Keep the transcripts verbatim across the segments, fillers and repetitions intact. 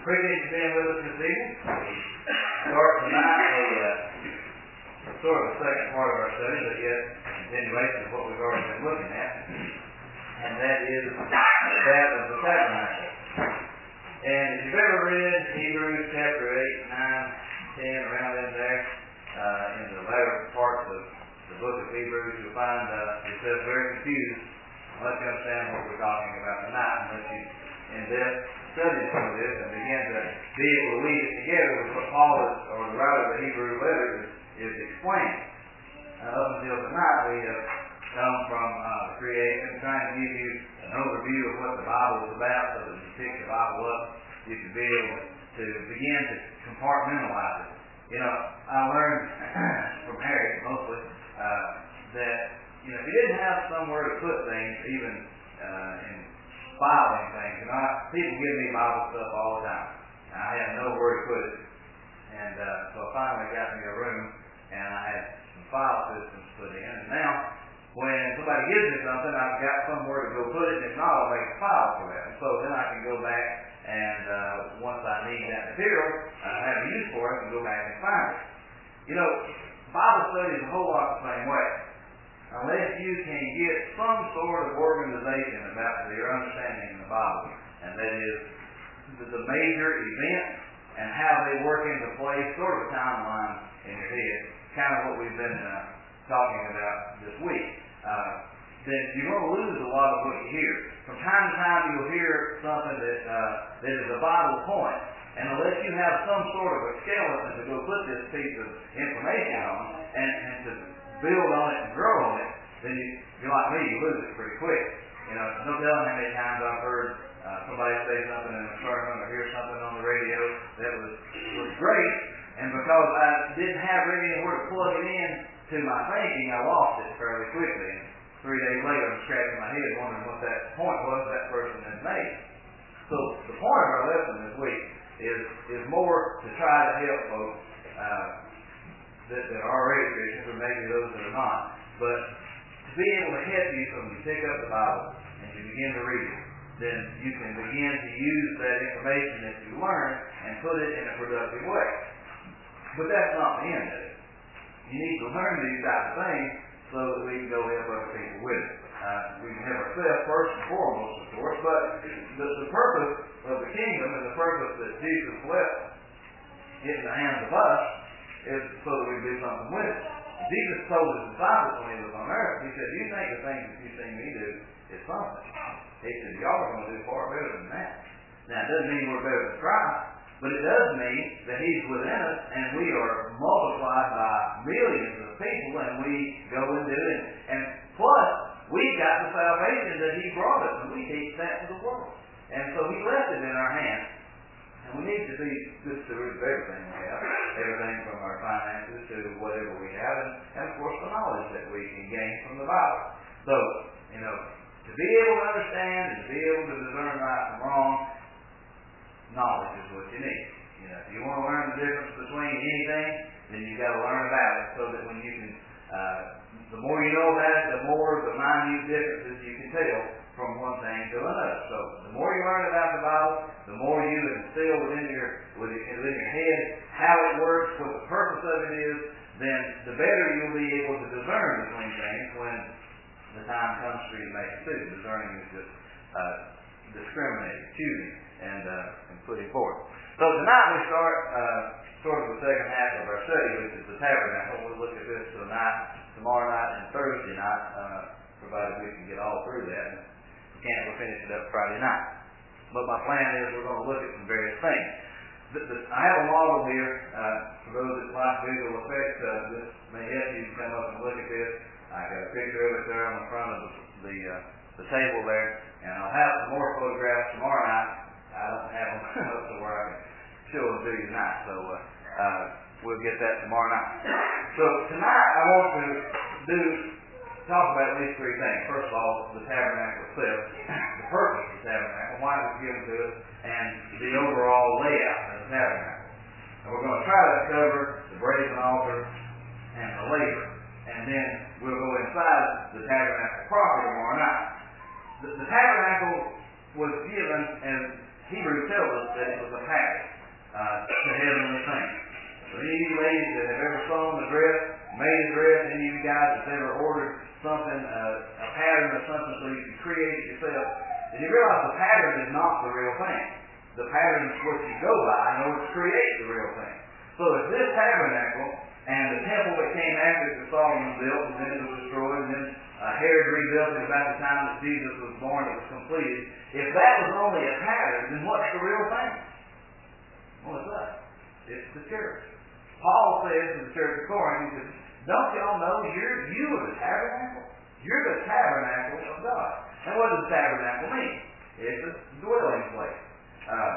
Appreciate you being with us this evening. We start tonight a uh, sort of a second part of our study, but yet a continuation of what we've already been looking at, and that is that of the tabernacle. And if you've ever read Hebrews chapter eight, nine, ten, around in there, uh, in the latter parts of the book of Hebrews, you'll find uh, yourself very confused unless you understand what we're talking about tonight, unless you in depth study some of this and begin to be able to weave it together with what Paul is, or the writer of the Hebrew letter is, is explaining. Uh, up until tonight, we have come from uh, creation, trying to give you an overview of what the Bible is about, so that when you pick the Bible up, you can be able to begin to compartmentalize it. You know, I learned from Harry, mostly, uh, that, you know, if you didn't have somewhere to put things, even uh, in filing things, you know, I, people give me Bible stuff all the time. I had nowhere to put it. And uh, so I finally got me a room, and I had some file systems put in. And now, when somebody gives me something, I've got somewhere to go put it, and if not, I'll make a file for that. And so then I can go back, and uh, once I need that material, I have a use for it, and go back and find it. You know, Bible study is a whole lot the same way. Unless you can get some sort of organization about your understanding of the Bible, and that is the major events and how they work into place, sort of a timeline in your head, kind of what we've been uh, talking about this week, uh, then you're going to lose a lot of what you hear. From time to time, you'll hear something that uh, that is a vital point, and unless you have some sort of a skeleton to go put this piece of information on, and, and to build on it and grow on it, then you, you're like me, you lose it pretty quick. You know, no telling how many times I've heard uh, somebody say something in a sermon or hear something on the radio that was, was great, and because I didn't have really anywhere to plug it in to my thinking, I lost it fairly quickly. And three days later, I'm scratching my head wondering what that point was that person had made. So the point of our lesson this week is, is more to try to help folks uh, that, that are already Christians, or maybe those that are not, but to be able to help you when you pick up the Bible and you begin to read it, then you can begin to use that information that you learn and put it in a productive way. But that's not the end of it. You need to learn these types of things so that we can go help other people with it. Uh, we can help ourselves first and foremost, of course, but the, the purpose of the kingdom and the purpose that Jesus left in the hands of us is so that we can do something with it. Jesus told his disciples when he was on earth, he said, you think the things that you've seen me do is something. He said, y'all are going to do far better than that. Now, it doesn't mean we're better than Christ, but it does mean that he's within us, and we are multiplied by millions of people, and we go and do it. And plus, we've got the salvation that he brought us, and we teach that to the world. And so he left it in our hands. And we need to be good stewards of everything we have, everything from our finances to whatever we have, and, and of course the knowledge that we can gain from the Bible. So, you know, to be able to understand and to be able to discern right from wrong, knowledge is what you need. You know, if you want to learn the difference between anything, then you've got to learn about it so that when you can, uh, the more you know about it, the more the minute differences you can tell from one thing to another. So the more you learn about the Bible, the more you instill within your within your head how it works, what the purpose of it is, then the better you'll be able to discern between things when the time comes for you to make a decision. Discerning is just uh, discriminating, choosing, and, uh, and putting forth. So tonight we start uh, sort of the second half of our study, which is the tabernacle. We'll look at this tonight, tomorrow night, and Thursday night, uh, provided we can get all through that. Can't we'll finish it up Friday night. But my plan is we're going to look at some various things. The, the, I have a model here. Uh, for those that like visual effects, uh, this may help you come up and look at this. I got a picture of it there on the front of the the, uh, the table there, and I'll have some more photographs tomorrow night. I don't have them up to where I can show them to you tonight, so uh, uh, we'll get that tomorrow night. So tonight I want to do. Talk about at least three things. First of all, the tabernacle itself, the purpose of the tabernacle, why it was given to us, and the overall layout of the tabernacle. And we're going to try to cover the brazen altar and the laver. And then we'll go inside the tabernacle proper tomorrow night. The, the tabernacle was given as Hebrews tells us that it was a pattern uh, to heavenly things. So any of you ladies that have ever sewn a dress, made a dress, any of you guys that's ever ordered something, uh, a pattern or something so you can create it yourself, and you realize the pattern is not the real thing. The pattern is what you go by in order to create the real thing. So if this tabernacle and the temple that came after it that Solomon built, and then it was destroyed, and then uh, Herod rebuilt it about the time that Jesus was born, it was completed. If that was only a pattern, then what's the real thing? Well, it's us. It's the church. Paul says to the church of Corinth, he says, don't y'all know you're, you are the tabernacle? You're the tabernacle of God. And what does tabernacle mean? It's a dwelling place. Uh,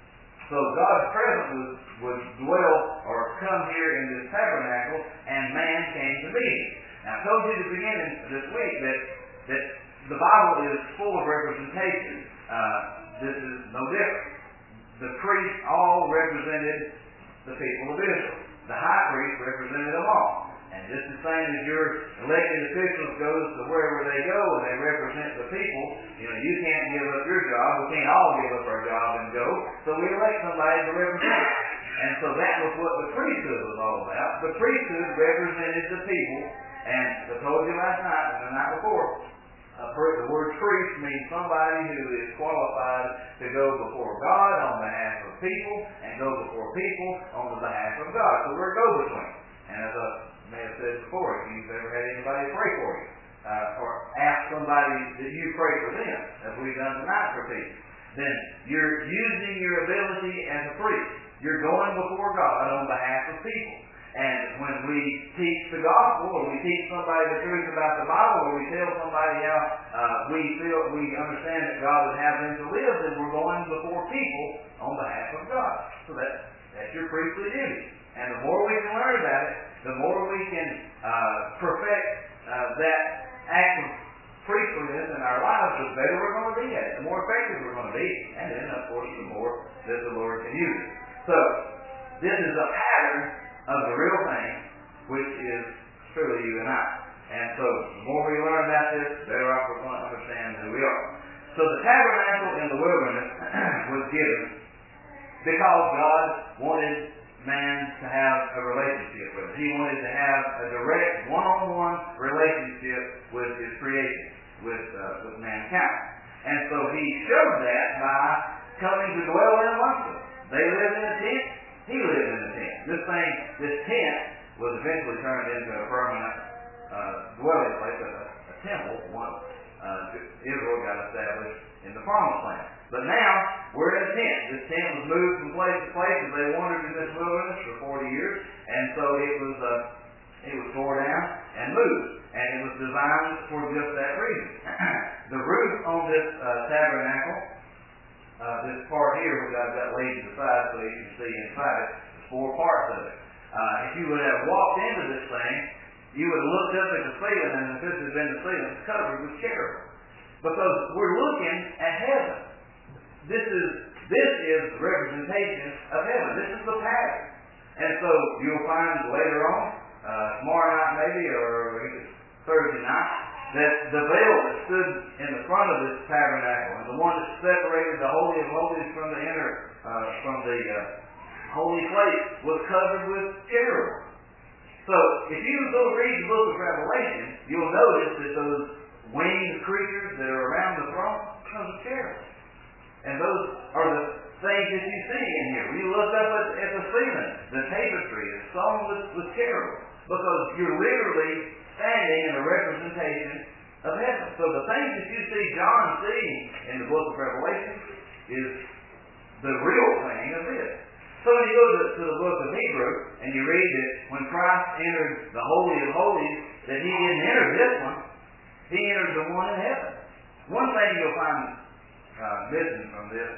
so God's presence would, would dwell or come here in this tabernacle, and man came to meet him. Now, I told you at the beginning of this week that, that the Bible is full of representation. Uh, this is no different. The priests all represented the people of Israel. The high priest represented them all. And just the same as your elected officials goes to wherever they go and they represent the people, you know, you can't give up your job. We can't all give up our job and go. So we elect somebody to represent us. And so that was what the priesthood was all about. The priesthood represented the people. And I told you last night and the night before, uh, the word priest means somebody who is qualified to go before God on behalf of people and go before people on the behalf of God. So we're a go-between. And as I may have said before, if you've ever had anybody pray for you, uh, or ask somebody that you pray for them, as we've done tonight for people, then you're using your ability as a priest. You're going before God on behalf of people. And when we teach the gospel, or we teach somebody the truth about the Bible, or we tell somebody how uh, we feel, we understand that God would have them to live, then we're going before people on behalf of God. So that, that's your priestly duty. And the more we can learn about it, the more we can uh, perfect uh, that act of priestliness in our lives, the better we're going to be at it, the more effective we're going to be, and then, of course, the more that the Lord can use it. So, this is a pattern of the real thing, which is truly you and I. And so, the more we learn about this, the better off we're going to understand who we are. So, the tabernacle in the wilderness was given because God wanted man to have a relationship with it. He wanted to have a direct, one-on-one relationship with his creation, with uh, with mankind. And so he showed that by coming to dwell in amongst them. They lived in a tent. He lived in a tent. This thing, this tent, was eventually turned into a permanent uh, dwelling place, a, a temple, once uh, Israel got established in the Promised Land. But now, we're in a tent. This tent was moved from place to place as they wandered in this wilderness for forty years. And so it was uh, it was tore down and moved. And it was designed for just that reason. The roof on this uh, tabernacle, uh, this part here, which I've got laid to the side so you can see inside it, there's four parts of it. Uh, if you would have walked into this thing, you would have looked up at the ceiling, and if this had been the ceiling, it's covered with cherubim. Because we're looking at heaven. This is this is the representation of heaven. This is the pattern. And so you'll find later on, uh, tomorrow night maybe, or Thursday night, that the veil that stood in the front of this tabernacle, and the one that separated the Holy of Holies from the inner, uh, from the uh, holy place, was covered with cherubim. So if you go read the book of Revelation, you'll notice that those winged creatures that are around the throne are the cherubim. And those are the things that you see in here. When you look up at, at the ceiling, the tapestry is sewn with, with cherubim, because you're literally standing in a representation of heaven. So the things that you see John seeing in the book of Revelation is the real thing of this. So when you go to, to the book of Hebrew and you read that when Christ entered the Holy of Holies, that he didn't enter this one, he entered the one in heaven. One thing you'll find uh, missing from this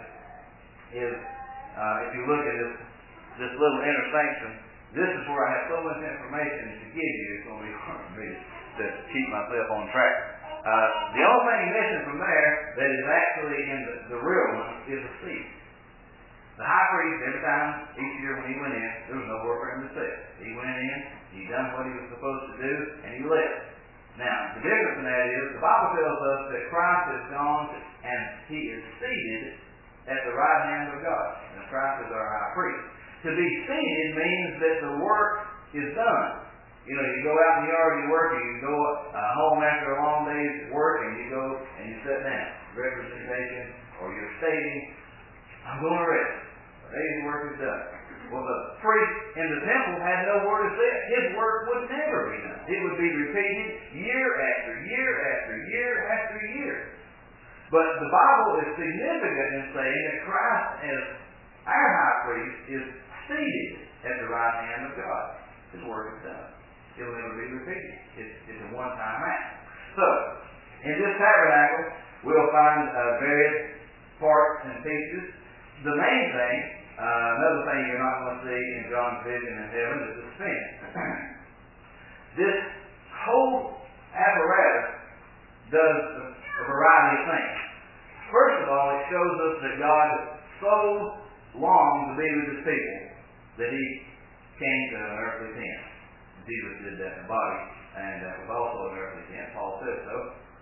is uh, if you look at this, this little intersection, this is where I have so much information to give you, it's going to be hard for me to keep myself on track. Uh, the only thing missing from there that is actually in the, the real one is a seat. The high priest, every time, each year when he went in, there was nowhere for him to sit. He went in, he done what he was supposed to do, and he left. Now, the difference in that is, the Bible tells us that Christ has gone and he is seated at the right hand of God. And Christ is our high priest. To be seated means that the work is done. You know, you go out in the yard, you work, and you go uh, home after a long day's work, and you go and you sit down. Representation, or you're stating, I'm going to rest. The day's work is done. Well, the priest in the temple had nowhere to sit. His work would never be done. It would be repeated year after year after year after year. But the Bible is significant in saying that Christ, as our high priest, is seated at the right hand of God. His work is done. It'll never be repeated. It's, it's a one-time act. So, in this tabernacle, we'll find uh, various parts and pieces. The main thing, uh, another thing you're not going to see in John's vision in heaven is the Sphinx. This whole apparatus does a variety of things. First of all, it shows us that God so longed to be with his people that he came to an earthly tent. Jesus did that in the body, and that was also an earthly tent. Paul says so.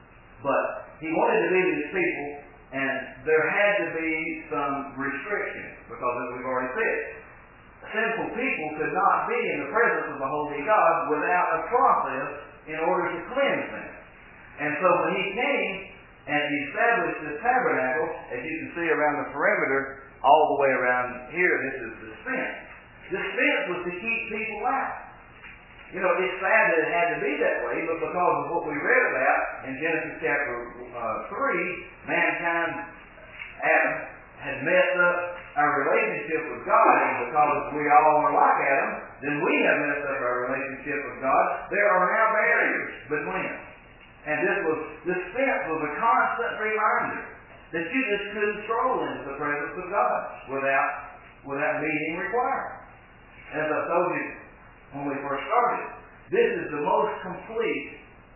But he wanted to be with his people, and there had to be some restrictions, because as we've already said, sinful people could not be in the presence of the holy God without a process in order to cleanse them. And so when he came and he established this tabernacle, as you can see around the perimeter, all the way around here, this is the Sphinx. The Sphinx was to keep people out. You know, it's sad that it had to be that way, but because of what we read about in Genesis chapter uh, three, mankind, Adam, had messed up our relationship with God, and because we all are like Adam, then we have messed up our relationship with God. There are now barriers between us. And this was, this Sphinx was a constant reminder that you just couldn't stroll into the presence of God without, without meeting requirements. As I told you when we first started, this is the most complete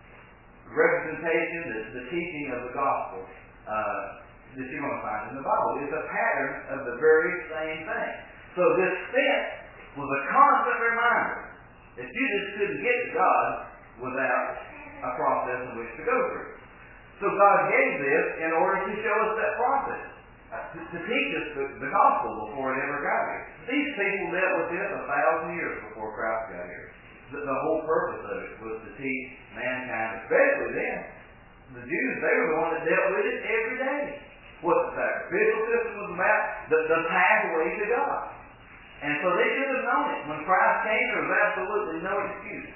representation, the, the teaching of the gospel uh, that you're going to find in the Bible. It's a pattern of the very same thing. So this Sphinx was a constant reminder that you just couldn't get to God without a process in which to go through. So God gave this in order to show us that process, uh, to, to teach us the, the gospel before it ever got here. These people dealt with this a thousand years before Christ got here. The, the whole purpose of it was to teach mankind, especially then. The Jews, they were the ones that dealt with it every day. What the sacrificial system was about, the, the pathway to God. And so they should have known it. When Christ came, there was absolutely no excuse.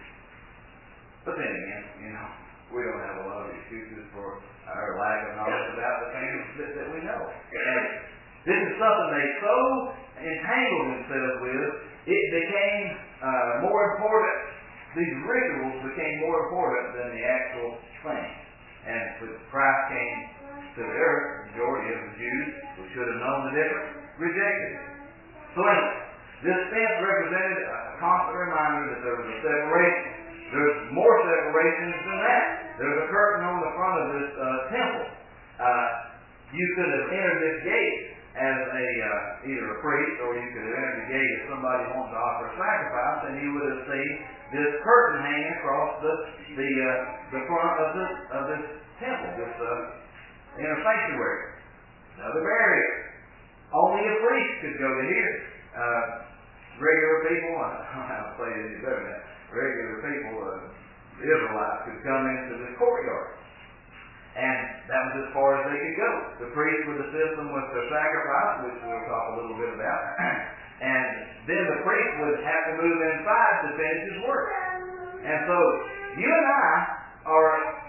But then again, you know, we don't have a lot of excuses for our lack of knowledge about the things that, that we know. And this is something they so entangled themselves with, it became uh, more important. These rituals became more important than the actual thing. And when Christ came to the earth, the majority of the Jews, who should have known the difference, rejected it. So anyway, this Sphinx represented a constant reminder that there was a separation. There's more separations than that. There's a curtain on the front of this uh, temple. Uh, you could have entered this gate as a uh, either a priest, or you could have entered the gate if somebody wanted to offer a sacrifice, and you would have seen this curtain hanging across the the uh, the front of this of this temple, this uh, inner sanctuary. Another barrier. Only a priest could go to here. Uh, regular people, I don't know how to say it any better than that. Regular people, uh, the Israelites, could come into this courtyard. And that was as far as they could go. The priest would assist them with their sacrifice, which we'll talk a little bit about. And then the priest would have to move inside to finish his work. And so, you and I are,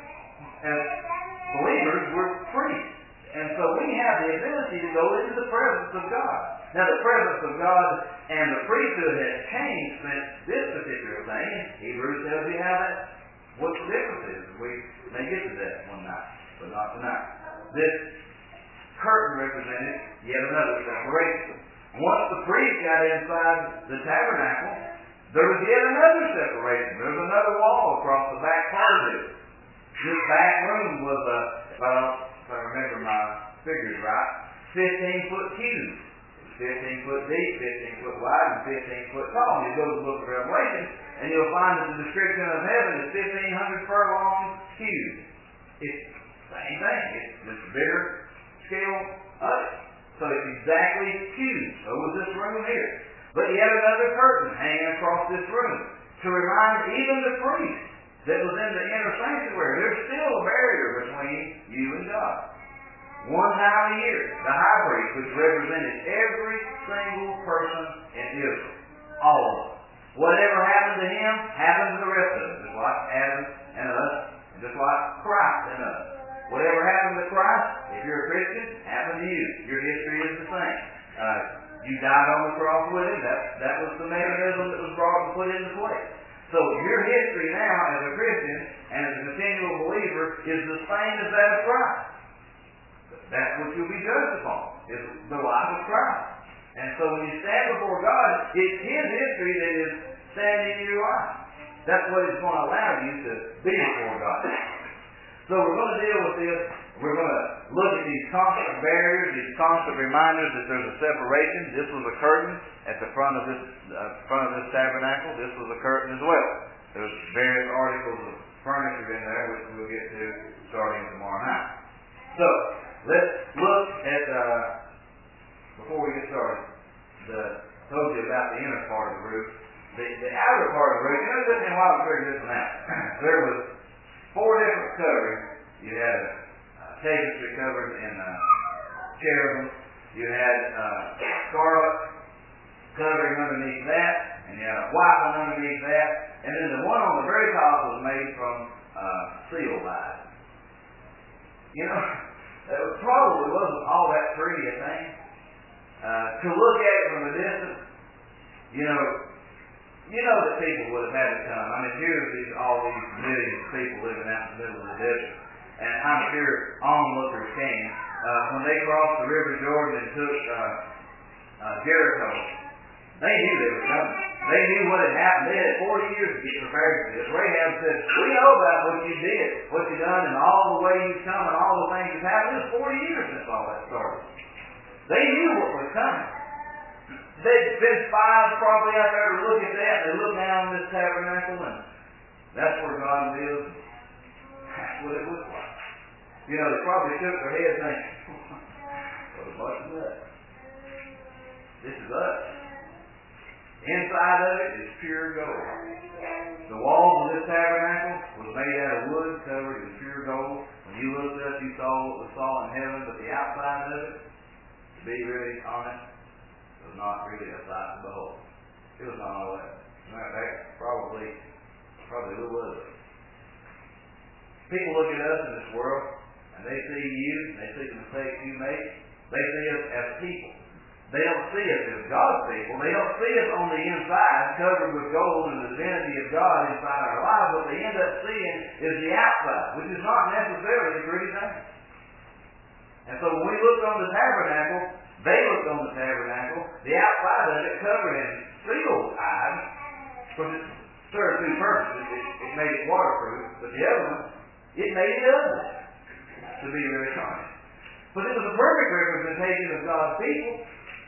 as believers, we're priests. And so we have the ability to go into the presence of God. Now the presence of God and the priesthood has changed since this particular thing. Hebrews tells you how that, what the difference is. We may get to that one night, but not tonight. This curtain represented yet another separation. Once the priest got inside the tabernacle, there was yet another separation. There was another wall across the back part of it. This back room was a, well, if I remember my figures right, fifteen foot cube. fifteen foot deep, fifteen foot wide, and fifteen foot tall. You go to the book of Revelation, and you'll find that the description of heaven is fifteen hundred furlong cube. It's the same thing. It's just a bigger scale of it. So it's exactly huge. So was this room here. But yet another curtain hanging across this room to remind even the priest that was in the inner sanctuary, there's still a barrier between you and God. One time a year, the high priest, which represented every single person in Israel, all of them. Whatever happened to him, happened to the rest of them, just like Adam and us, and just like Christ and us. Whatever happened to Christ, if you're a Christian, happened to you. Your history is the same. Uh, you died on the cross with him. That, that was the mechanism that was brought and put into place. So your history now as a Christian and as a continual believer is the same as that of Christ. That's what you'll be judged upon, is the life of Christ. And so when you stand before God, it's His history that is standing in your life. That's what it's going to allow you to be before God. So we're going to deal with this. We're going to look at these constant barriers, these constant reminders that there's a separation. This was a curtain at the front of this uh, front of this tabernacle. This was a curtain as well. There's various articles of furniture in there, which we'll get to starting tomorrow night. So let's look at, uh, before we get started, the I told you about the inner part of the roof. The, the outer part of the roof, you know, it took me a while to figure this one out. There was four different coverings. You had a, a tapestry covered in uh, cherubim. You had uh, scarlet covering underneath that, and you had a white one underneath that, and then the one on the very top was made from uh, seal vise. You know, it probably wasn't all that pretty a thing. Uh, to look at it from a distance, you know, you know that people would have had to come. I mean, here's these, all these millions of people living out in the middle of the desert. And I'm sure onlookers came. Uh, when they crossed the River Jordan and took uh, uh, Jericho, they knew they were coming. They knew what had happened. They had forty years to get prepared for this. Rahab said, we know about what you did, what you done, and all the way you've come and all the things that's happened. It was forty years since all that started. They knew what was coming. They'd been spies probably out there to look at that. They looked down on this tabernacle, and that's where God lives. That's what it looked like. You know, they probably shook their heads thinking, what a bunch of nuts. This is us. Inside of it is pure gold. The walls of this tabernacle was made out of wood covered in pure gold. When you looked up, you saw what was saw in heaven, but the outside of it, to be really honest, was not really a sight to behold. It was not all that. Matter of fact, probably, probably a little ugly. People look at us in this world, and they see you, and they see the mistakes you make. They see us as people. They don't see us as God's people. They don't see us on the inside, covered with gold and the divinity of God inside our lives. What they end up seeing is the outside, which is not necessarily a pretty thing. And so when we looked on the tabernacle, they looked on the tabernacle, the outside of it covered in sealed eyes, because it served two purposes. It, it made it waterproof, but the other one, it made it ugly, to be really honest. But it was a perfect representation of God's people.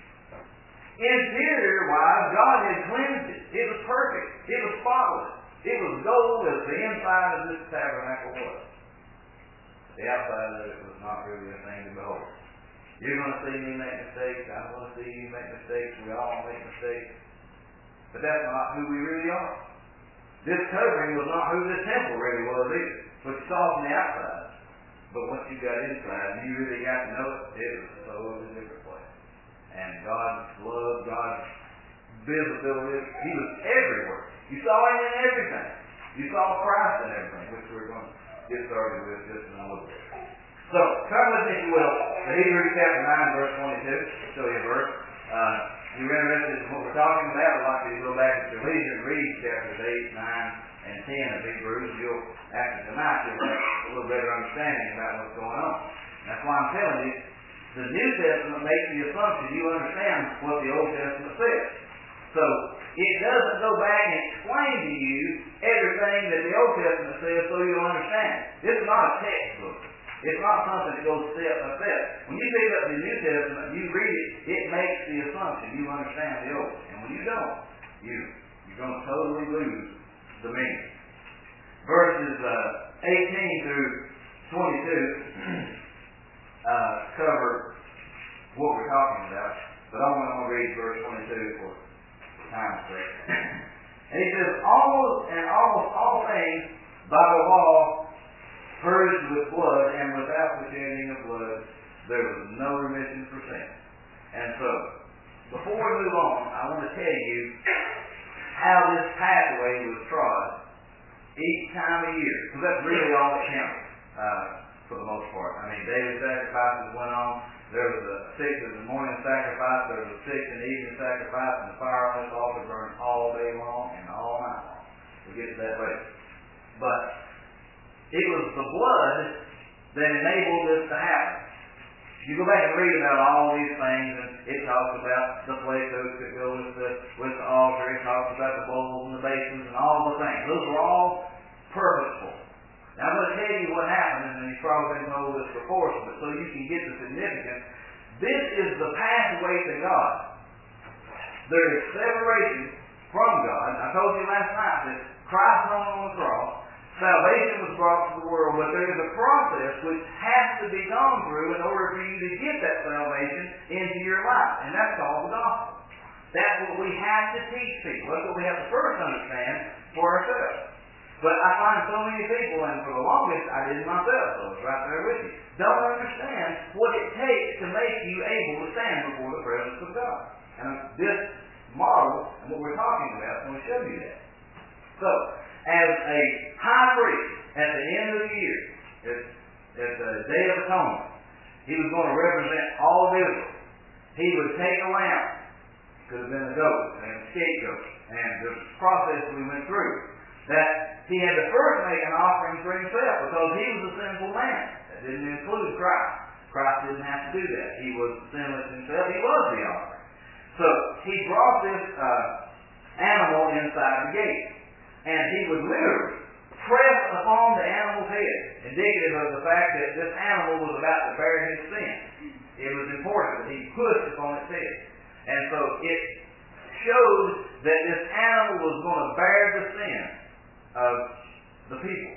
Interior-wise, God had cleansed it. It was perfect. It was spotless. It was gold as the inside of this tabernacle was. The outside of it was not really a thing to behold. You're going to see me make mistakes. I'm going to see you make mistakes. We all make mistakes. But that's not who we really are. This covering was not who this temple really was either. But you saw from the outside. But once you got inside and you really got to know it, it was a totally different place. And God's love, God's visibility, He was everywhere. You saw Him in everything. You saw Christ in everything, which we're going to get started with just in a little bit. So, turn with me, if you will, to Hebrews chapter nine, verse twenty-two. I'll show you a verse. Uh, if you're interested in what we're talking about, I'd like you to go back at your leisure and read chapters eight, nine, and ten of Hebrews. You'll, after tonight, you'll have a little better understanding about what's going on. That's why I'm telling you, the New Testament makes the assumption you understand what the Old Testament says. So, it doesn't go back and explain to you everything that the Old Testament says so you'll understand. This is not a textbook. It's not something that goes step by step. When you pick up the New Testament, you read it, it makes the assumption you understand the Old. And when you don't, you, you're going to totally lose the meaning. Verses uh, eighteen through twenty-two uh, cover what we're we're talking about, but I want to read verse twenty-two for time's sake. And he says, almost and almost all things by the law purged with blood, and without the shedding of blood there was no remission for sin. And so, before we move on, I want to tell you how this pathway was trod each time of year. Because that's really all that counted, uh, for the most part. I mean, daily sacrifices went on. There was a sixth in the morning sacrifice. There was a sixth in the evening sacrifice. And the fire on this altar burned all day long and all night long. We'll get to that later. But it was the blood that enabled this to happen. You go back and read about all these things, and it talks about the flakes that go with the with the altar. It talks about the bowls and the basins and all the things. Those were all purposeful. Now I'm going to tell you what happened, and you've probably been told this before, but so you can get the significance. This is the pathway to God. There is separation from God. I told you last night that Christ hung on the cross. Salvation was brought to the world, but there is a process which has to be gone through in order for you to get that salvation into your life, and that's called the gospel. That's what we have to teach people. That's what we have to first understand for ourselves. But I find so many people, and for the longest I didn't myself, so I was right there with you, don't understand what it takes to make you able to stand before the presence of God. And this model, and what we're talking about, is going to show you that. So, as a high priest at the end of the year, at, at the Day of Atonement, he was going to represent all of Israel. He would take a lamb, could have been a goat, and a scapegoat, and the process we went through, that he had to first make an offering for himself because he was a sinful man. That didn't include Christ. Christ didn't have to do that. He was sinless himself. He was the offering. So he brought this uh, animal inside the gate. And he would literally press upon the animal's head, indicative of the fact that this animal was about to bear his sin. It was important that he pushed upon its head. And so it showed that this animal was going to bear the sin of the people.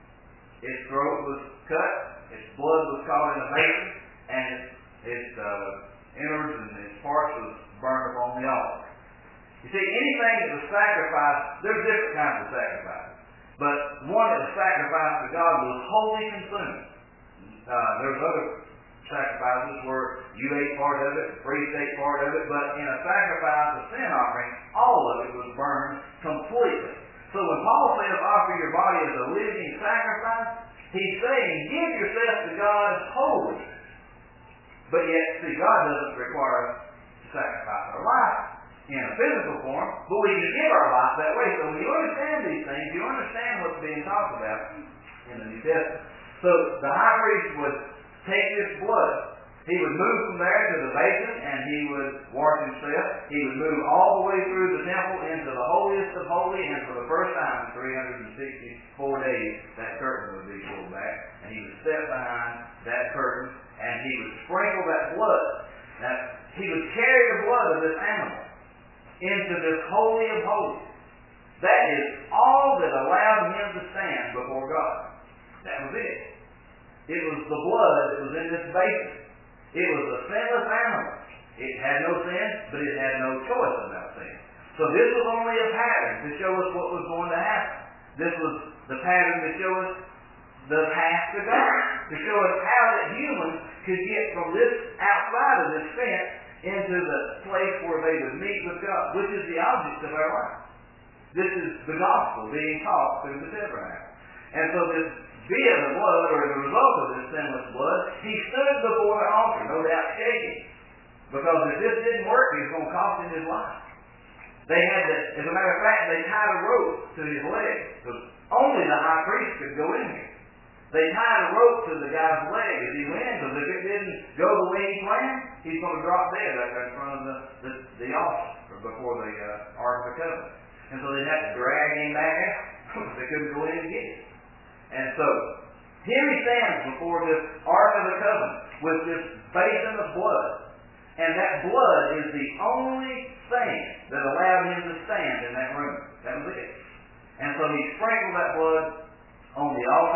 Its throat was cut, its blood was caught in a basin, and its, its uh, innards and its parts was burned upon the altar. You see, anything that was sacrificed, there's different kinds of sacrifices. But one that was sacrificed to God was wholly consumed. Uh, there's other sacrifices where you ate part of it, the priest ate part of it, but in a sacrifice, a sin offering, all of it was burned completely. So when Paul says offer your body as a living sacrifice, he's saying give yourself to God as holy. But yet, see, God doesn't require us to sacrifice our life in a physical form, but we can give our life that way. So when you understand these things, you understand what's being talked about in the New Testament. So the high priest would take this blood. He would move from there to the basin, and he would wash himself. He would move all the way through the temple into the holiest of holy, and for the first time in three hundred sixty-four days, that curtain would be pulled back, and he would step behind that curtain, and he would sprinkle that blood. Now, he would carry the blood of this animal into this holy of holies. That is all that allowed him to stand before God. That was it. It was the blood that was in this basin. It was a sinless animal. It had no sin, but it had no choice about sin. So this was only a pattern to show us what was going to happen. This was the pattern to show us the path to God, to show us how that humans could get from this outside of this fence into the place where they would meet with God, which is the object of our life. This is the gospel being taught through the tabernacle. And so this via the blood, or as a result of this sinless blood, he stood before the altar, no doubt shaking. Because if this didn't work, he was going to cost him his life. They had to, as a matter of fact, they tied a rope to his leg, because only the high priest could go in here. They tied a rope to the guy's leg as he went, because if it didn't go the way he planned, he's going to drop dead up there in front of the, the, the altar, or before the uh, Ark of the Covenant. And so they'd have to drag him back out, because they couldn't go in and get him. And so, here he stands before this Ark of the Covenant, with this basin of blood. And that blood is the only thing that allowed him to stand in that room. That was it. And so he sprinkled that blood on the altar,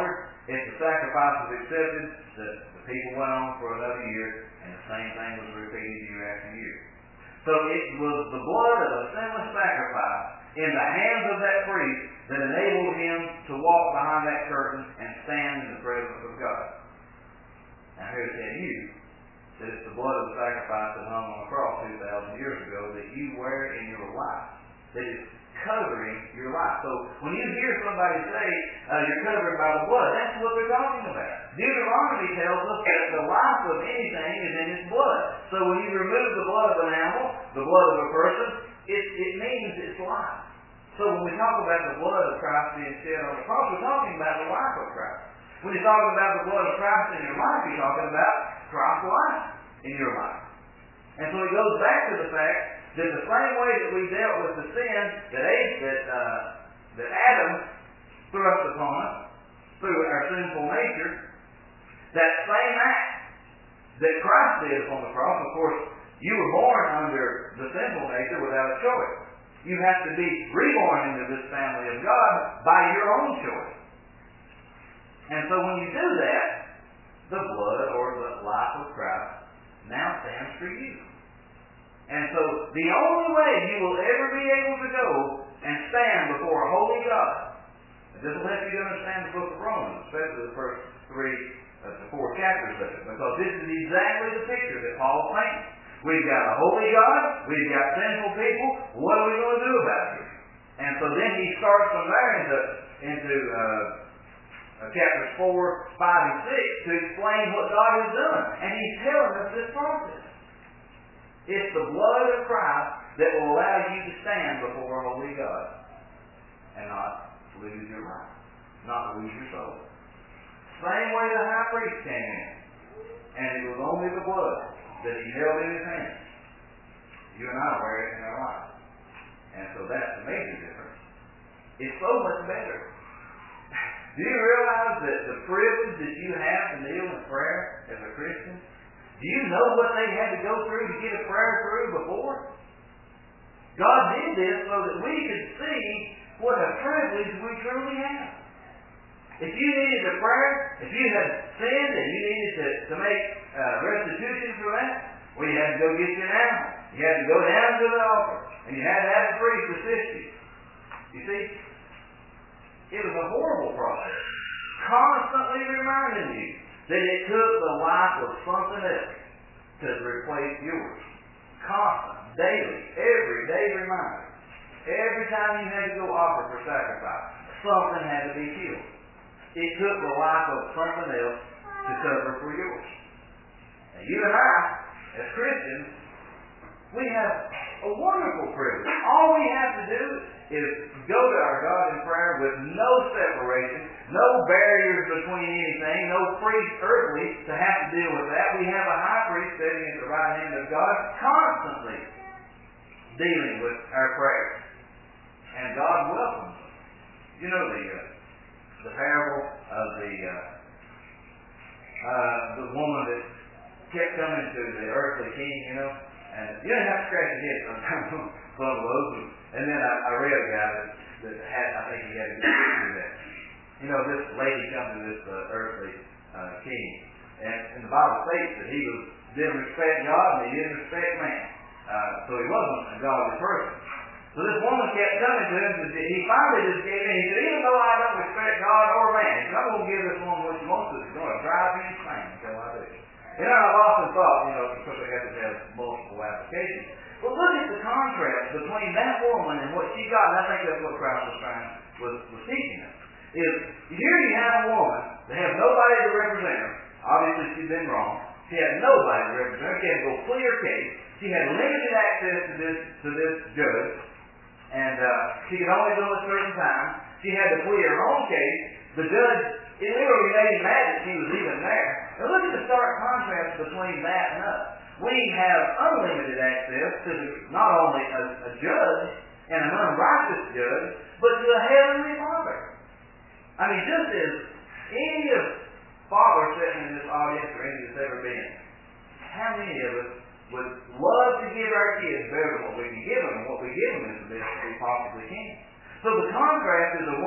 If the sacrifice was accepted, the, the people went on for another year, and the same thing was repeated year after year. So it was the blood of a sinless sacrifice in the hands of that priest that enabled him to walk behind that curtain and stand in the presence of God. Now here to tell you that it's the blood of the sacrifice that hung on the cross two thousand years ago that you wear in your life, that is covering your life. So when you hear somebody say uh, you're covered by the blood, that's what they're talking about. Deuteronomy tells us that the life of anything is in its blood. So when you remove the blood of an animal, the blood of a person, it, it means it's life. So when we talk about the blood of Christ being shed on the cross, we're talking about the life of Christ. When you're talking about the blood of Christ in your life, you're talking about Christ's life in your life. And so it goes back to the fact that the same way that we dealt with the sin that, that, uh, that Adam thrust upon us through our sinful nature, that same act that Christ did upon the cross, of course, you were born under the sinful nature without a choice. You have to be reborn into this family of God by your own choice. And so when you do that, the blood or the life of Christ now stands for you. And so the only way you will ever be able to go and stand before a holy God, and this will help you to understand the book of Romans, especially the first three, uh, the four chapters of it, because this is exactly the picture that Paul paints. We've got a holy God, we've got sinful people, what are we going to do about it? And so then he starts from there into, into uh, uh, chapters four, five, and six to explain what God has done. And he's telling us this process. It's the blood of Christ that will allow you to stand before a holy God and not lose your life, not lose your soul. Same way the high priest came in, and it was only the blood that he held in his hand. You and I wear it in our life. And so that's the major difference. It's so much better. Do you realize that the privilege that you have to kneel in prayer as a Christian? Do you know what they had to go through to get a prayer through before? God did this so that we could see what a privilege we truly have. If you needed a prayer, if you had sinned and you needed to, to make uh, restitution for that, well, you had to go get you an animal. You had to go down to the altar, and you had to have a priest assist you. You see, it was a horrible process, constantly reminding you that it took the life of something else to replace yours. Constant, daily, every day reminder. Every time you had to go offer for sacrifice, something had to be killed. It took the life of something else to cover for yours. Now, you and I, as Christians, we have a wonderful privilege. All we have to do is go to our God in prayer with no separation, no barriers between anything, no priest earthly to have to deal with that. We have a high priest sitting at the right hand of God, constantly dealing with our prayers. And God welcomes them. You know the uh, the parable of the uh, uh, the woman that kept coming to the earthly king, you know, and you didn't have to scratch your head sometimes on some of those. And then I, I read a guy that, that had, I think he had a good do that. You know, this lady come to this uh, earthly uh, king, and, and the Bible states that he was didn't respect God and he didn't respect man, uh, so he wasn't a godly person. So this woman kept coming to him, and he finally just gave in. He said, even though I don't respect God or man, he said, I'm going to give this woman what she wants to. It's going to drive me insane until I do. And I've often thought, you know, of course I have to have multiple applications. But look at the contrast between that woman and what she got. And I think that's what Christ was trying, was, was teaching us. Is, here you have a woman that has nobody to represent her. Obviously she's been wrong. She had nobody to represent her. She had to go plead her case. She had limited access to this, to this judge. And uh, she could only go at certain times. She had to plead her own case. The judge, it literally made him mad that she was even there. Now look at the stark contrast between that and us. We have unlimited access to the, not only a, a judge and an unrighteous judge, but to a heavenly Father. I mean, just as any of fathers sitting in this audience or any that's ever been, how many of us would love to give our kids better than what we can give them, and what we give them is the best we possibly can. So the contrast is a woman that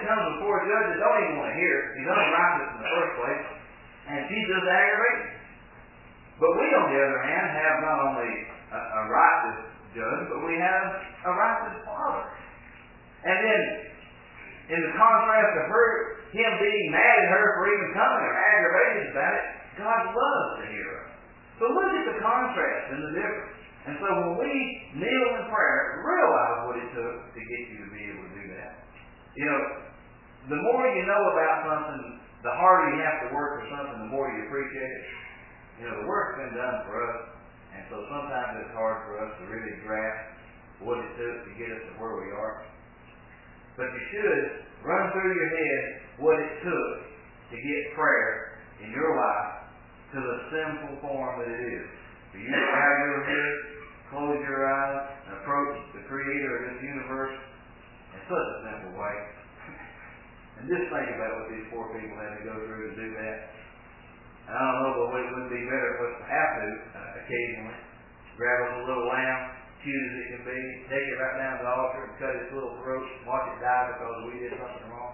comes before a judge that don't even want to hear it. He's unrighteous in the first place, and she's just aggravated. But we, on the other hand, have not only a, a righteous judge, but we have a righteous Father. And then, in the contrast of her, him being mad at her for even coming or aggravated about it, God loves to hear her. So look at the contrast and the difference. And so when we kneel in prayer, realize what it took to get you to be able to do that. You know, the more you know about something, the harder you have to work for something, the more you appreciate it. You know, the work's been done for us, and so sometimes it's hard for us to really grasp what it took to get us to where we are. But you should run through your head what it took to get prayer in your life to the simple form that it is. For you to bow your head, close your eyes, and approach the Creator of this universe in such a simple way. And just think about what these poor people had to go through to do that. And I don't know, but it wouldn't be better for us to have to uh, occasionally grab us a little lamb, cute as it can be, take it right down to the altar and cut its little throat, watch it die because we did something wrong.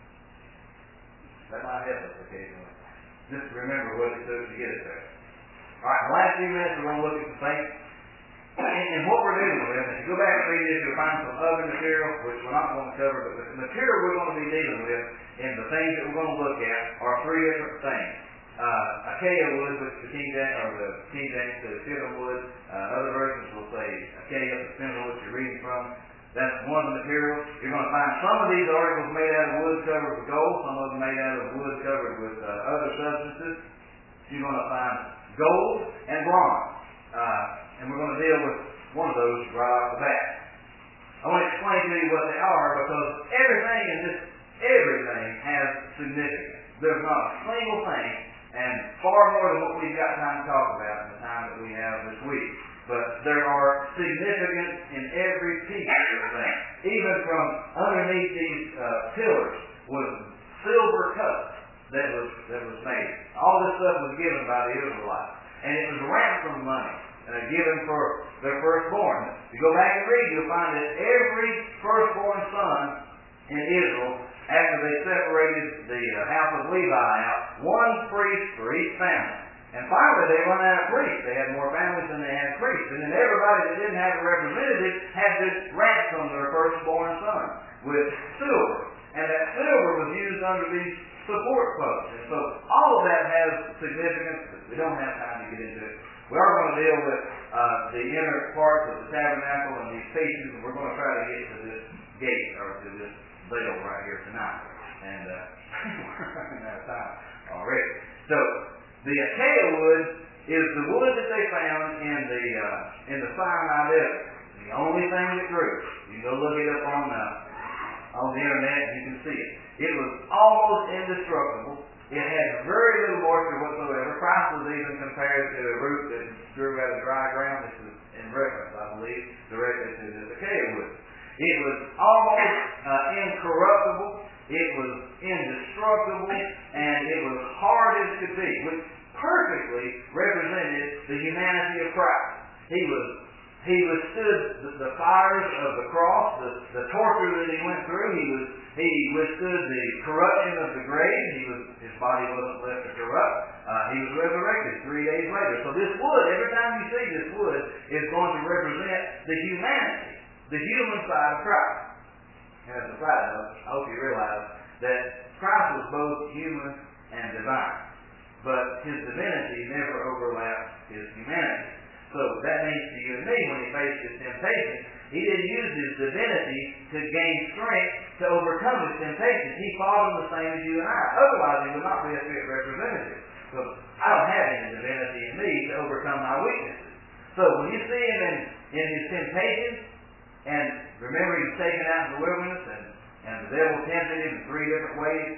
That might help us occasionally. Just remember what it took to get us there. Alright, the last few minutes we're going to look at some things. And what we're dealing with, if you go back and read this, you'll find some other material, which we're not going to cover, but the material we're going to be dealing with and the things that we're going to look at are three different things. Uh, acacia wood, which the King James, or the King James says cedar wood. Uh, other versions will say acacia, depending on what you're reading from. That's one of the materials. You're going to find some of these articles made out of wood covered with gold, some of them made out of wood covered with uh, other substances. You're going to find gold and bronze. Uh, and we're going to deal with one of those right off the bat. I want to explain to you what they are because everything in this, everything has significance. There's not a single thing, and far more than what we've got time to talk about in the time that we have this week. But there are significance in every piece of this thing. Even from underneath these uh, pillars was silver cups that was that was made. All this stuff was given by the Israelites. And it was ransom money uh, given for their firstborn. If you go back and read, you'll find that every firstborn son in Israel, after they separated the uh, house of Levi out, one priest for each family. And finally they run out of priests. They had more families than they had priests. And then everybody that didn't have a representative had to ransom their firstborn son with silver. And that silver was used under these support posts. And so all of that has significance, but we don't have time to get into it. We are going to deal with uh, the inner parts of the tabernacle and these pieces, and we're going to try to get to this gate, or to this veil right here tonight. And uh, we're running out of time already. So, the acacia wood is the wood that they found in the uh, in the Sinai Desert. The only thing that grew. You can go look it up on the on the internet and you can see it. It was almost indestructible. It had very little moisture whatsoever. Christ was even compared to a root that grew out of dry ground. This is in reference, I believe, directly to this acacia wood. It was almost uh, incorruptible. It was indestructible, and it was hard as could be, which perfectly represented the humanity of Christ. He was he withstood the, the fires of the cross, the, the torture that he went through. He was he withstood the corruption of the grave. He was his body wasn't left to corrupt. Uh, he was resurrected three days later. So this wood, every time you see this wood, is going to represent the humanity, the human side of Christ. As a side note, I hope you realize that Christ was both human and divine. But his divinity never overlapped his humanity. So that means to you and me, when he faced his temptation, he didn't use his divinity to gain strength to overcome his temptations. He fought them the same as you and I. Otherwise, he would not be a fit representative. So I don't have any divinity in me to overcome my weaknesses. So when you see him in, in his temptations, and remember, he was taken out in the wilderness, and, and the devil tempted him in three different ways.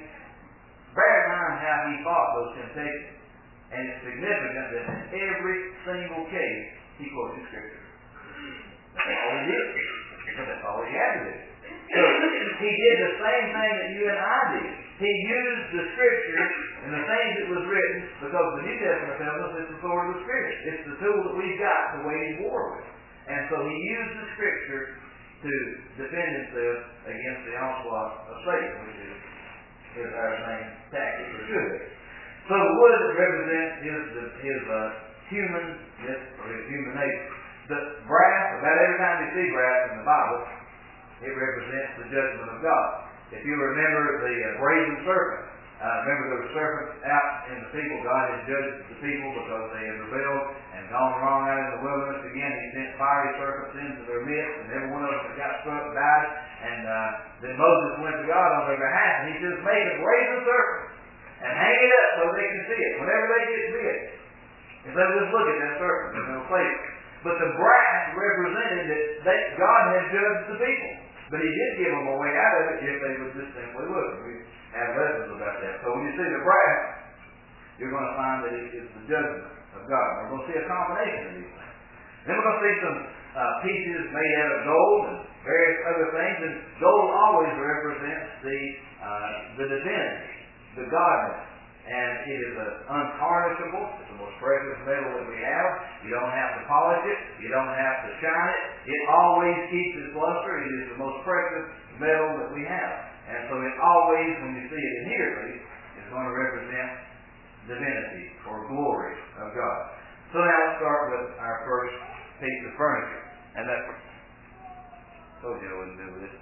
Bear in mind how he fought those temptations. And it's significant that in every single case, he quoted Scripture. That's all he did. Because that's all he had to do. So he did the same thing that you and I did. He used the Scripture and the things that was written, because the New Testament tells us it's the sword of the Spirit. It's the tool that we've got to wage war with. And so he used the Scripture to defend himself against the onslaught of Satan, which is, is our main tactic, or should be. So the wood represents his, his uh, humanness, or his human nature. The brass, about every time you see brass in the Bible, it represents the judgment of God. If you remember the uh, brazen serpent, uh, remember there were serpents out in the people. God had judged the people because they had rebelled and gone wrong out in the wilderness. Again, he sent fiery serpents into their midst, and every one of them that got struck died. And uh, then Moses went to God on their behalf, and he says, make a brazen serpent and hang it up so they can see it whenever they get bit. And they'll just look at that serpent and they'll play it. But the brass represented that they, God had judged the people. But he did give them a way out of it if they would just simply look. We have lessons about that. So when you see the brass, you're going to find that it is the judgment of God. We're going to see a combination of these things. Then we're going to see some uh, pieces made out of gold and various other things. And gold always represents the uh, the divinity, the godness. And it is uh, untarnishable. It's the most precious metal that we have. You don't have to polish it. You don't have to shine it. It always keeps its luster. It is the most precious metal that we have. And so it always, when you see it in here at least, is going to represent divinity or glory of God. So now let's start with our first piece of furniture. And that's, I told you I wouldn't do this.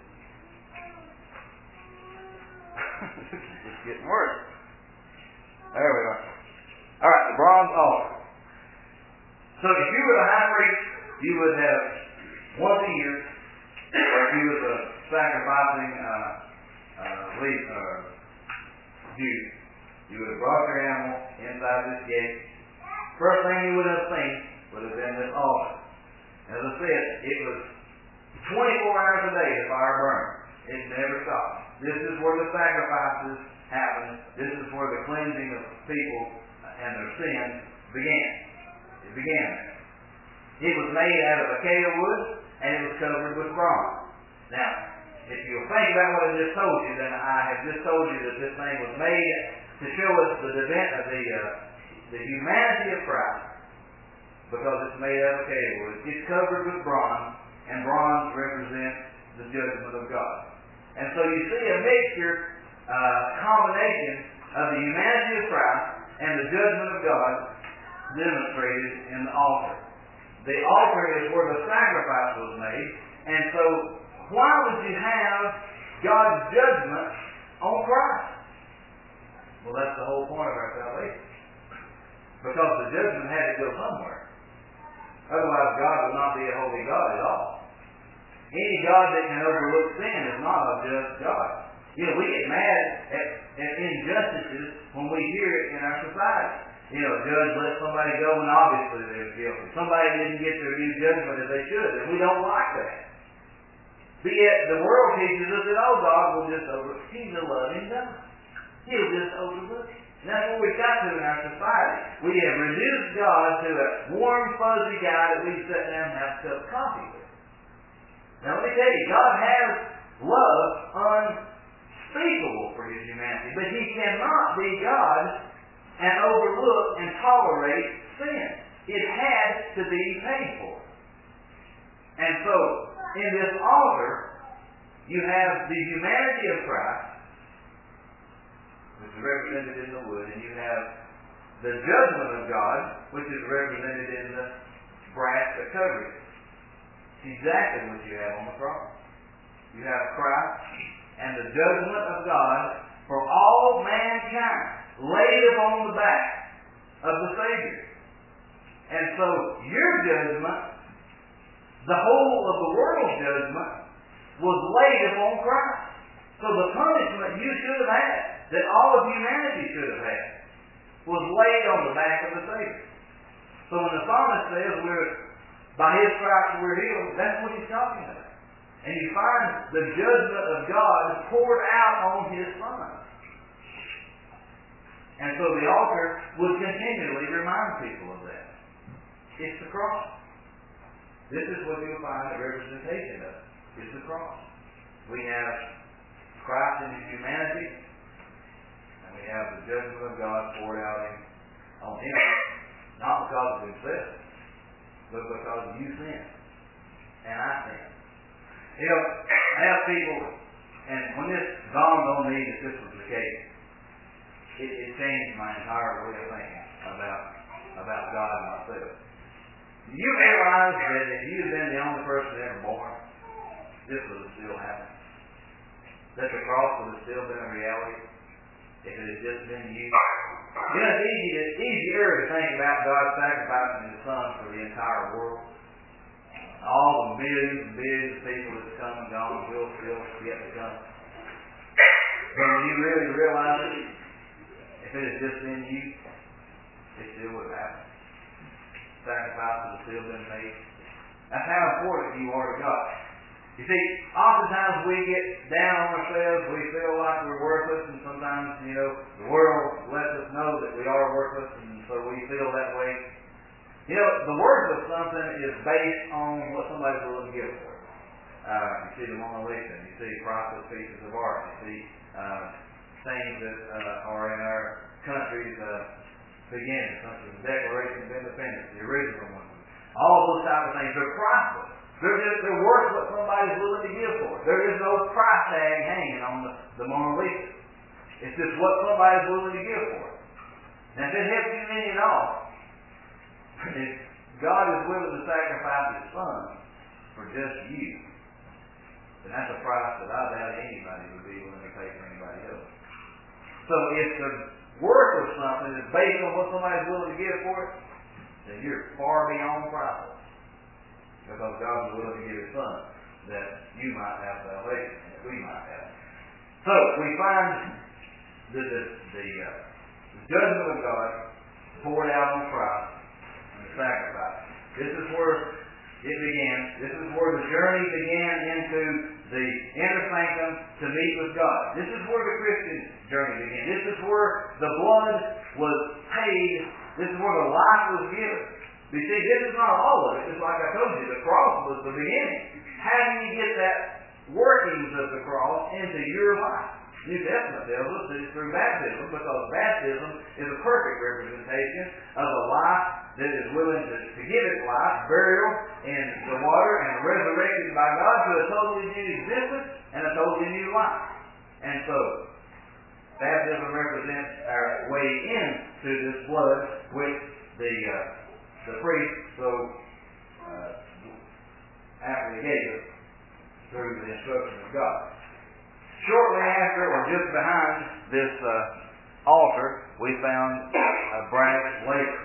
It's getting worse. There we go. All right, the bronze altar. So if you were the high priest, you would have once a year, if you was a sacrificing uh, uh, leaf, uh, Jew, you would have brought your animal inside this gate. First thing you would have seen would have been this altar. As I said, it was twenty-four hours a day the fire burned. It never stopped. This is where the sacrifices happened. This is where the cleansing of people and their sins began. It began there. It was made out of acacia wood, and it was covered with bronze. Now, if you'll think about what I just told you, then I have just told you that this thing was made to show us the event of the uh, the humanity of Christ, because it's made out of acacia wood. It's covered with bronze, and bronze represents the judgment of God. And so you see a mixture, uh, combination of the humanity of Christ and the judgment of God demonstrated in the altar. The altar is where the sacrifice was made, and so why would you have God's judgment on Christ? Well, that's the whole point of our salvation. Because the judgment had to go somewhere. Otherwise, God would not be a holy God at all. Any God that can overlook sin is not a just God. You know, we get mad at, at injustices when we hear it in our society. You know, a judge let somebody go when obviously they're guilty. Somebody didn't get their due judgment as they should, and we don't like that. But yet, the world teaches us that, oh, God will just overlook. He's a loving God. He'll just overlook it. And that's what we've got to in our society. We have reduced God to a warm, fuzzy guy that we sit down and have a cup of coffee with. Now, let me tell you, God has love unspeakable for His humanity, but He cannot be God and overlook and tolerate sin. It has to be paid for. And so, in this altar, you have the humanity of Christ, which is represented in the wood, and you have the judgment of God, which is represented in the brass that covers it. It's exactly what you have on the cross. You have Christ and the judgment of God for all mankind laid upon the back of the Savior. And so your judgment, the whole of the world's judgment, was laid upon Christ. So the punishment you should have had, that all of humanity should have had, was laid on the back of the Savior. So when the psalmist says we're by His stripes we're healed, that's what he's talking about. And you find the judgment of God poured out on His Son. And so the altar would continually remind people of that. It's the cross. This is what you'll find the representation of. It's the cross. We have Christ in His humanity, and we have the judgment of God poured out on Him. Not because of Himself, but because you sin, and I sin. You know, I have people, and when this dawned on me that this was the case, it, it changed my entire way of thinking about about God and myself. Do you realize that if you had been the only person ever born, this would have still happened? That the cross would have still been a reality if it had just been you? You know, it's, easy, it's easier to think about God sacrificing His Son for the entire world. All the millions and billions of people that's come and gone will still yet to come. But when you really realize it, if it had just been you, it still would have happened. Sacrifice would have still been made. That's how important you are to God. You see, oftentimes we get down on ourselves, we feel like we're worthless, and sometimes, you know, the world lets us know that we are worthless, and so we feel that way. You know, the worth of something is based on what somebody's willing to give for it. Uh, you see the Mona Lisa, you see priceless pieces of art, you see uh, things that uh, are in our country's uh, beginning, such as the Declaration of Independence, the original one. All those type of things, they're priceless. They're, just, they're worth what somebody's willing to give for it. There is no price tag hanging on the, the Mona Lisa. It's just what somebody's willing to give for it. And if it helps you any at all, if God is willing to sacrifice His Son for just you, then that's a price that I doubt anybody would be willing to pay for anybody else. So if the worth of something is based on what somebody's willing to give for it, then you're far beyond priceless. Because God was willing to give His Son that you might have salvation, and that we might have. So we find the, the, the, uh, the judgment of God poured out on Christ and the sacrifice. This is where it began. This is where the journey began into the inner sanctum to meet with God. This is where the Christian journey began. This is where the blood was paid. This is where the life was given. You see, this is not all of it. Just like I told you, the cross was the beginning. How do you get that workings of the cross into your life? New Testament tells us that it's through baptism, because baptism is a perfect representation of a life that is willing to, to give its life, burial in the water, and resurrected by God to a totally new existence and a totally new life. And so, baptism represents our way into this blood, which the uh, the priest so uh, aptly gave us through the instruction of God. Shortly after, or just behind this uh, altar, we found a brass laver.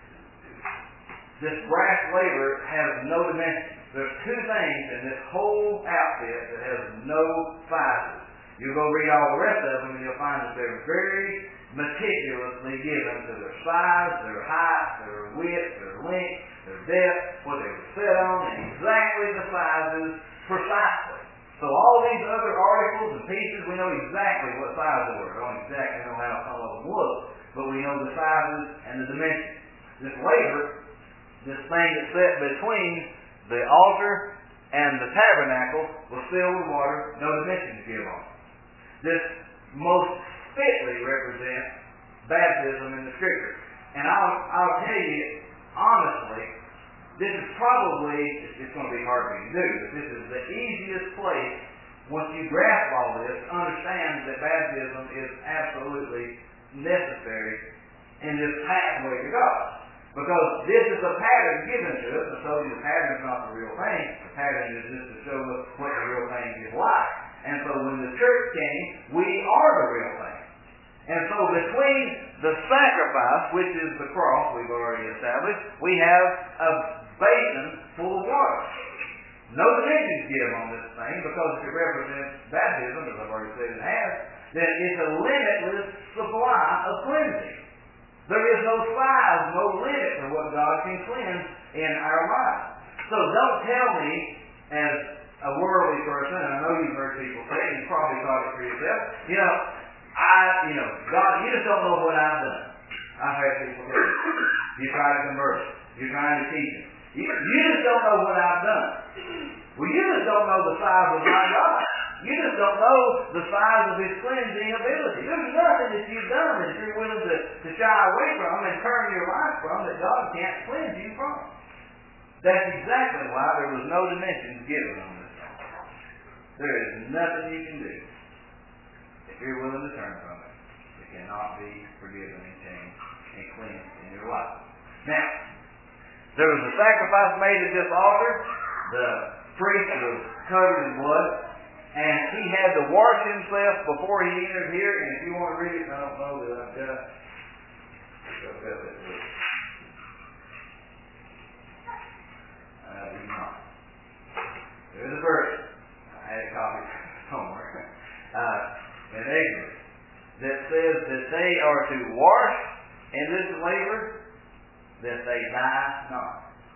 This brass laver has no dimensions. There's two things in this whole outfit that has no sizes. You'll go read all the rest of them and you'll find that they're very meticulously given to their size, their height, their width, their length, their depth, what they were set on, and exactly the sizes precisely. So all these other articles and pieces, we know exactly what size they were. We don't exactly know how some of them look, but we know the sizes and the dimensions. This laver, this thing that's set between the altar and the tabernacle, was filled with water, no dimensions given on it. This most fitly represents baptism in the Scripture. And I'll, I'll tell you, honestly, this is probably, it's going to be hard for you to do, but this is the easiest place, once you grasp all this, to understand that baptism is absolutely necessary in this pathway to God. Because this is a pattern given to us. I told you the pattern is not the real thing. The pattern is just to show us what the real thing is like. And so when the church came, we are the real thing. And so between the sacrifice, which is the cross we've already established, we have a basin full of water. No dimensions given on this thing, because if it represents baptism, as I've already said it has, then it's a limitless supply of cleansing. There is no size, no limit to what God can cleanse in our lives. So don't tell me, as a worldly person, and I know you've heard people say, and you probably thought it for yourself, you know, I, you know, God, you just don't know what I've done. I've had people say, you try to convert them. You're trying to teach them. You, you just don't know what I've done. Well, you just don't know the size of my God. You just don't know the size of His cleansing ability. There's nothing that you've done that you're willing to, to shy away from and turn your life from that God can't cleanse you from. That's exactly why there was no dimensions given on this thing. There is nothing you can do if you're willing to turn from it. It cannot be forgiven and changed and cleansed in your life. Now, there was a sacrifice made at this altar. The priest was covered in blood, and he had to wash himself before he entered here. And if you want to read it, I don't know that I've got it. I do not. There's a verse. I had a copy somewhere. Uh, in Exodus, that says that they are to wash in this labor, that they die not.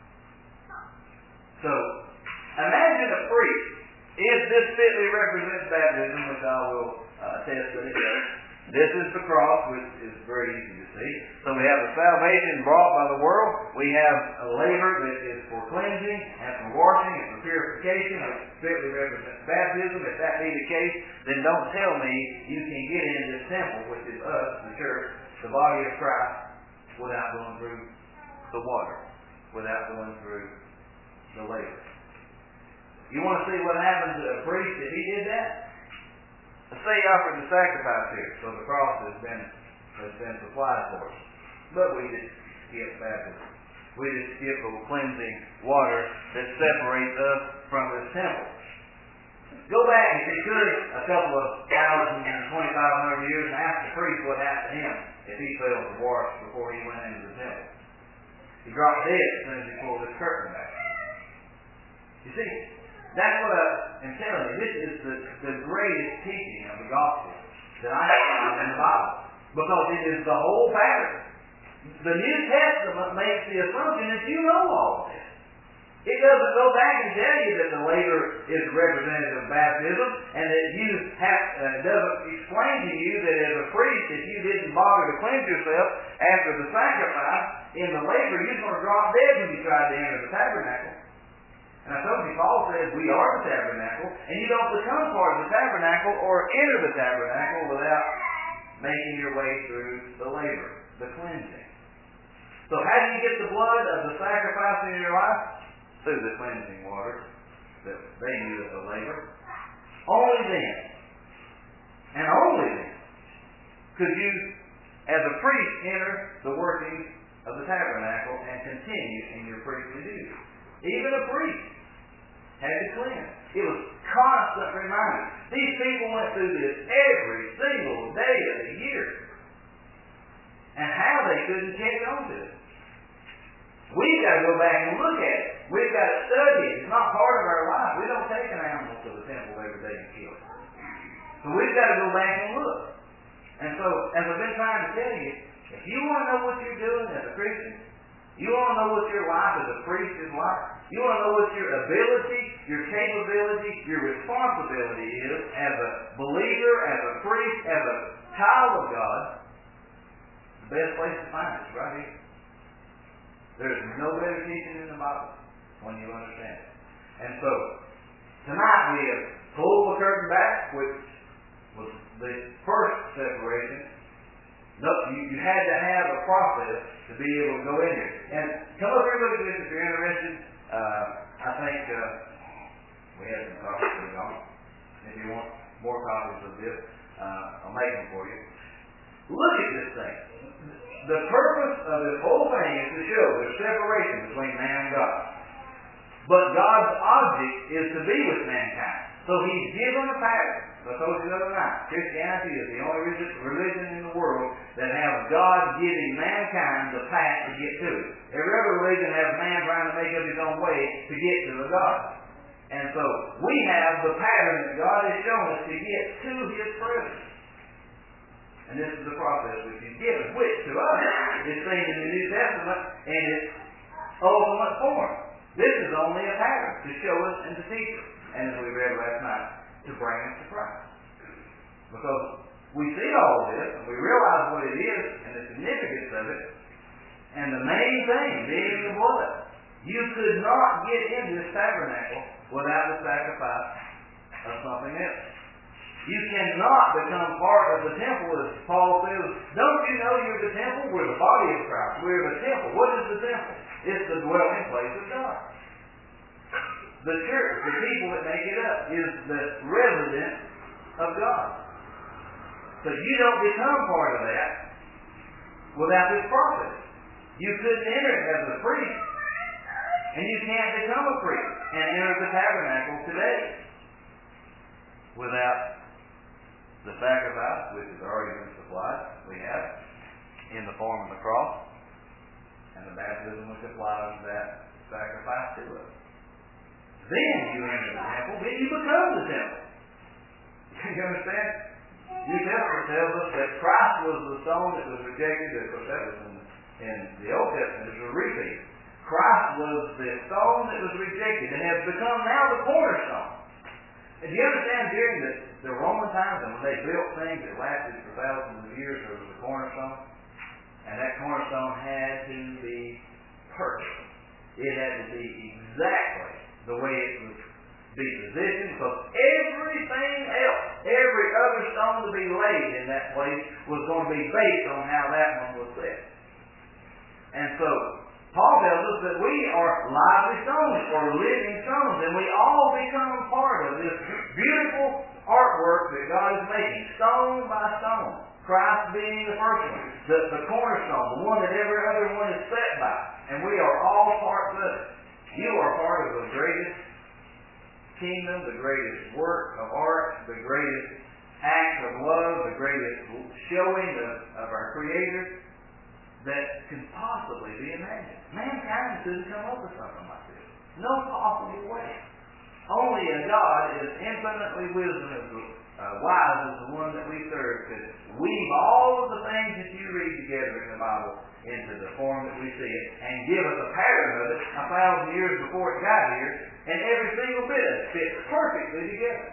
So, imagine a priest. If this fitly represents baptism, which I will uh, attest that it does, this is the cross, which is very easy to see. So we have the salvation brought by the world. We have a laver that is for cleansing and for washing and for purification, which fitly represents baptism. If that be the case, then don't tell me you can get into this temple, which is us, the church, the body of Christ, without going through the water, without going through the laver. You want to see what happens to a priest if he did that? Let's say he offered the sacrifice here, so the cross has been has been supplied for us. But we just skip baptism. We just skip the cleansing water that separates us from this temple. Go back, if you could, a couple of thousand, twenty-five hundred years, and ask the priest what happened to him if he failed to wash before he went into the temple. He dropped dead as soon as he pulled his curtain back. You see, that's what I'm telling you. This is the, the greatest teaching of the gospel that I have found in the Bible. Because it is the whole pattern. The New Testament makes the assumption that you know all of this. It doesn't go back and tell you that the laver is representative of baptism, and that you have, uh, doesn't explain to you that as a priest, if you didn't bother to cleanse yourself after the sacrifice in the laver, you're going to drop dead when you tried to enter the tabernacle. And I told you, Paul says we are the tabernacle, and you don't become part of the tabernacle or enter the tabernacle without making your way through the laver, the cleansing. So how do you get the blood of the sacrifice in your life? Through the cleansing water that they use as a laver. Only then, and only then, could you, as a priest, enter the workings of the tabernacle and continue in your priestly duties. Even a priest had to cleanse. It was constant reminder. These people went through this every single day of the year. And how they couldn't catch on to it. We've got to go back and look at it. We've got to study it. It's not part of our life. We don't take an animal to the temple every day and kill it. So we've got to go back and look. And so, as I've been trying to tell you, if you want to know what you're doing as a Christian, you want to know what your life as a priest is like, you want to know what your ability, your capability, your responsibility is as a believer, as a priest, as a child of God, the best place to find it is right here. There's no better teaching in the Bible when you understand it. And so, tonight we have pulled the curtain back, which was the first separation. No, you, you had to have a process to be able to go in here. And come up here and look at this if you're interested. Uh, I think uh, we have some copies of it on. If you want more copies of this, uh, I'll make them for you. Look at this thing. The purpose of this whole thing is to show there's separation between man and God. But God's object is to be with mankind. So He's given a pattern. I told you the other night, Christianity is the only religion in the world that has God giving mankind the path to get to it. Every other religion has man trying to make up his own way to get to the God. And so we have the pattern that God has shown us to get to His presence. And this is the process which He's given, which to us is seen in the New Testament in its ultimate form. This is only a pattern to show us and to teach us. And as we read last night, to bring us to Christ. Because we see all of this, and we realize what it is, and the significance of it, and the main thing being the blood. You could not get into this tabernacle without the sacrifice of something else. You cannot become part of the temple, as Paul says. Don't you know you're the temple? We're the body of Christ. We're the temple. What is the temple? It's the dwelling place of God. The church, the people that make it up, is the resident of God. So you don't become part of that without this process. You couldn't enter it as a priest, and you can't become a priest and enter the tabernacle today without the sacrifice, which has already been supplied. We have in the form of the cross, and the baptism which applies that sacrifice to us. Then you enter the temple, then you become the temple. You understand? New Testament tells us that Christ was the stone that was rejected. Of course, that was in, in the Old Testament. It was a repeat. Christ was the stone that was rejected and has become now the cornerstone. And do you understand, during the, the Roman times, and when they built things that lasted for thousands of years, there was a cornerstone. And that cornerstone had to be perfect. It had to be exactly the way it was be positioned, because everything else, every other stone to be laid in that place was going to be based on how that one was set. And so, Paul tells us that we are lively stones, or living stones, and we all become part of this beautiful artwork that God is making, stone by stone. Christ being the first one, the, the cornerstone, the one that every other one is set by. And we are all parts of it. You are part of the greatest kingdom, the greatest work of art, the greatest act of love, the greatest showing of, of our Creator that can possibly be imagined. Mankind couldn't come up with something like this. No possible way. Only a God is infinitely wisdom and uh, wise as the one that we serve could weave all of the things that you read together in the Bible into the form that we see it and give us a pattern of it a thousand years before it got here, and every single bit of it fits perfectly together.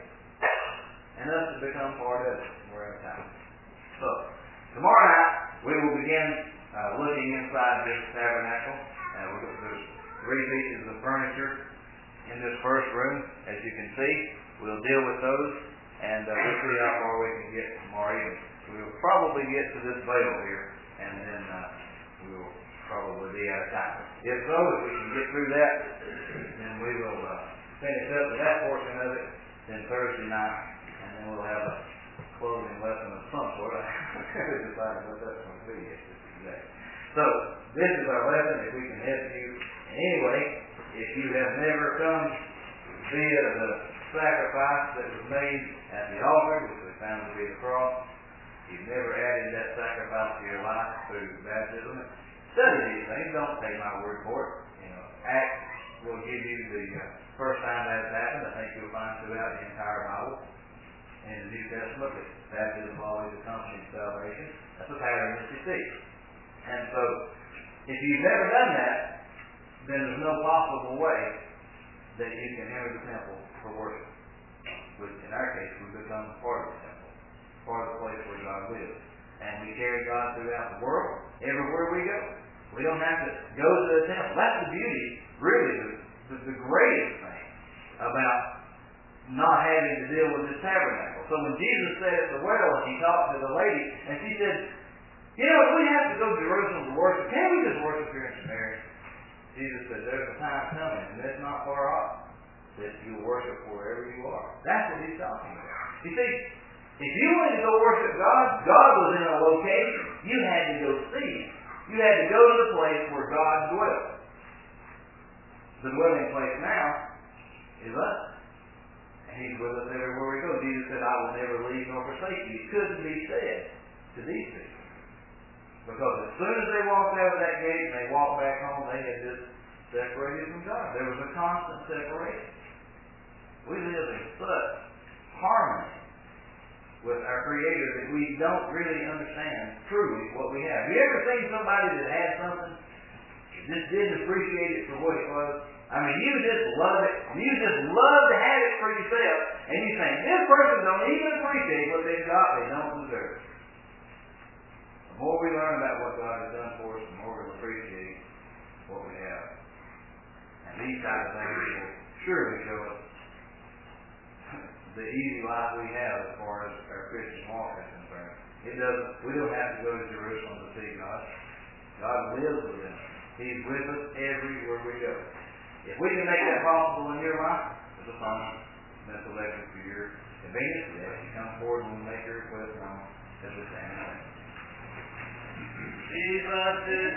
And us to become part of it. We're out of time. So, tomorrow night we will begin uh, looking inside this tabernacle. Uh, we're, there's three pieces of furniture in this first room, as you can see. We'll deal with those, and uh, we'll see how far we can get tomorrow evening. We'll probably get to this veil here, and then uh, we'll probably be out of time. If so, if we can get through that, then we will uh, finish up with that portion of it. Then Thursday night, and then we'll have a closing lesson of some sort. I haven't decided what that's going to be yet just exactly. So, this is our lesson. If we can help you in any way, if you have never come via the sacrifice that was made at the altar, which we found to be the cross, you've never added that sacrifice to your life through baptism, study these things. Don't take my word for it. You know, Acts will give you the uh, first time that has happened. I think you'll find throughout the entire Bible in the New Testament that baptism always accompanies salvation. That's a pattern that you see. And so, if you've never done that, then there's no possible way that you can enter the temple for worship. Which, in our case, we become part of the temple, part of the place where God lives. And we carry God throughout the world, everywhere we go. We don't have to go to the temple. That's the beauty, really, the, the, the greatest thing about not having to deal with this tabernacle. So when Jesus sat at the well and he talked to the lady, and she said, you know, if we have to go to Jerusalem to worship, can't we just worship here in Samaria? Jesus said, there's a time coming, and it's not far off, that you'll worship wherever you are. That's what he's talking about. You see, if you wanted to go worship God, God was in a location. You had to go see Him. You had to go to the place where God dwelt. The dwelling place now is us. And He's with us everywhere we go. Jesus said, I will never leave nor forsake you. It couldn't be said to these people. Because as soon as they walked out of that gate and they walked back home, they had just separated from God. There was a constant separation. We live in such harmony with our Creator that we don't really understand truly what we have. Have you ever seen somebody that had something and just didn't appreciate it for what it was? I mean, you just love it. You just love to have it for yourself. And you think, this person don't even appreciate what they've got. They don't deserve it. The more we learn about what God has done for us, the more we'll appreciate what we have. And these types of things will surely show us the easy life we have as far as our Christian walk is concerned. It doesn't. We don't have to go to Jerusalem to see God. God lives within us. He's with us everywhere we go. If we can make that possible in your life, with a phone, that's elected for your convenience, yes, you come forward and make your request, and I'll just stand. Jesus is